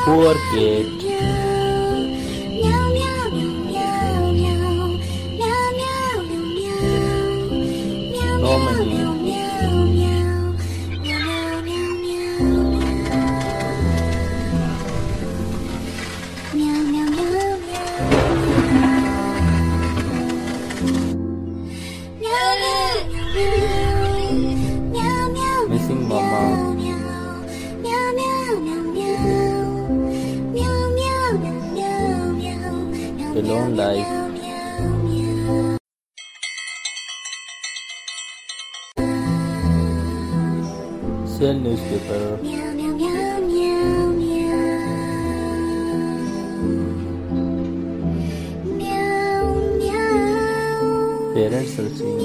Poor cat. So many. Missing mama. Alone life. Sell newspaper. Parents searching.